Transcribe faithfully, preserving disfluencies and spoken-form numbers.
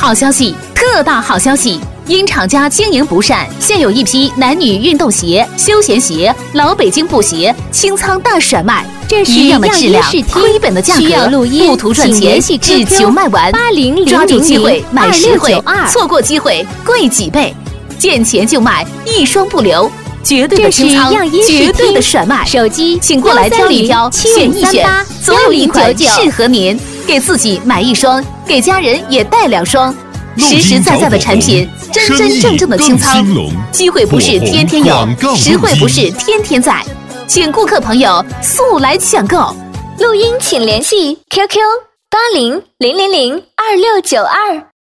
好消息，特大好消息！因厂家经营不善，现有一批男女运动鞋、休闲鞋、老北京布鞋清仓大甩卖。 这是一样的质量，亏本的价格，不图赚钱，只求卖完。 八零零抓住机会买实惠，错过机会贵几倍。见钱就卖，一双不留。绝对的清仓，绝对的甩卖。 手机， 请过来挑一挑，选一选，总有一款适合您。给自己买一双，给家人也带两双。实实在在的产品，真真正正的清仓。机会不是天天有，实惠不是天天在。请顾客朋友速来抢购。 录音请联系 Q Q 八零零零零二六九二。